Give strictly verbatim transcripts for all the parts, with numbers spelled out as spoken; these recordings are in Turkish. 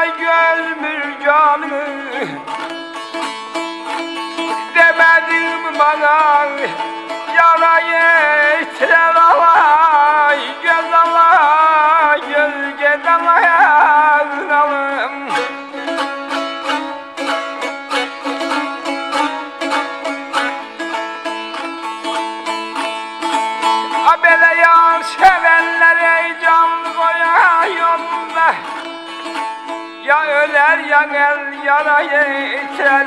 ala göz mürcanı, demedim bana yara yetirer ala göz ala gölgeden ayağınalım. Abele yar sevenlere can koya yolunda, ya öler ya el yara yeter.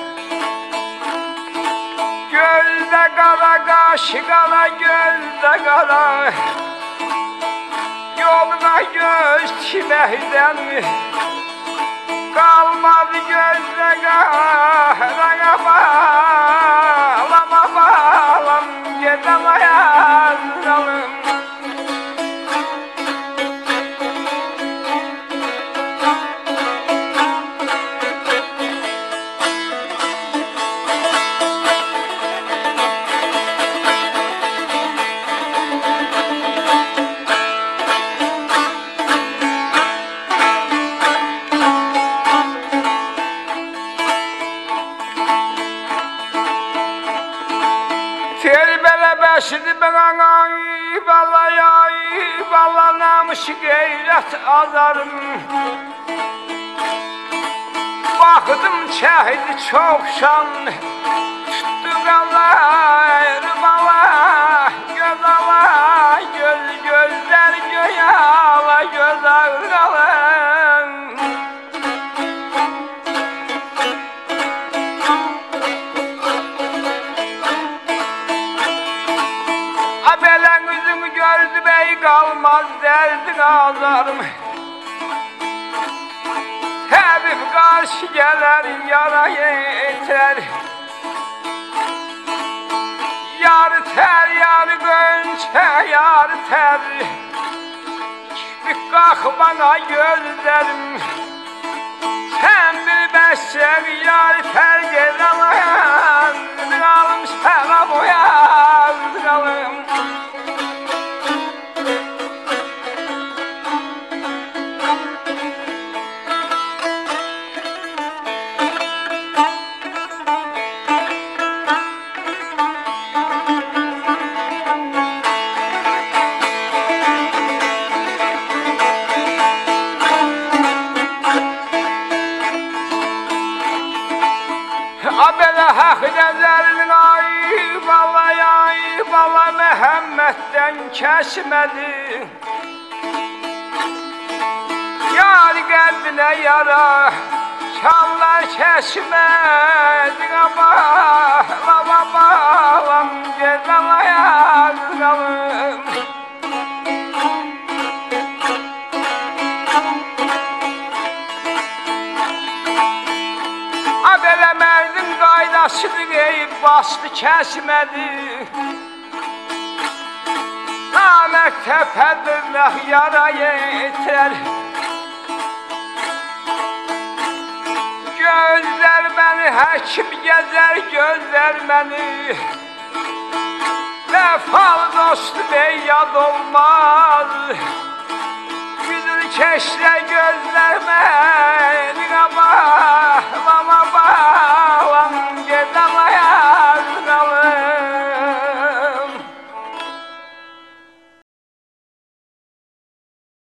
Gözde kara kaşı kara gözde kara, yoluna göz çimehden kalmadı gözde kara. Bağlama bağlam geden ayağınalım. Terbele beşidi bana balaya balanamış gayret azarım. Baktım çehdi çok şan, tuttu kalır bala göz ala göz gözler göğe ala göz ağıralım. Abelen yüzümü gördü bey kalmaz derdin ağlarım. Habib karşı gelir yara yeter. Yar ter yar gönçe yar ter. Bir kalk bana gözlerim. Sen bir beşer yar ter gelen kalım sana boyar kalım. Abele hak nezerin ay vallahi ay vallahi Mehmet'ten kesmedi. Yar kalbine yara şallar kesmedi ama baba babam gezen ayağınalım. Abele merdin kaydasını giyip bastı kesmedi. Namek tepedir yara yeter. Gözler beni hekim gezer gözler beni. Vefalı dostu bey yad olmaz. Güdül keşle gözler beni ama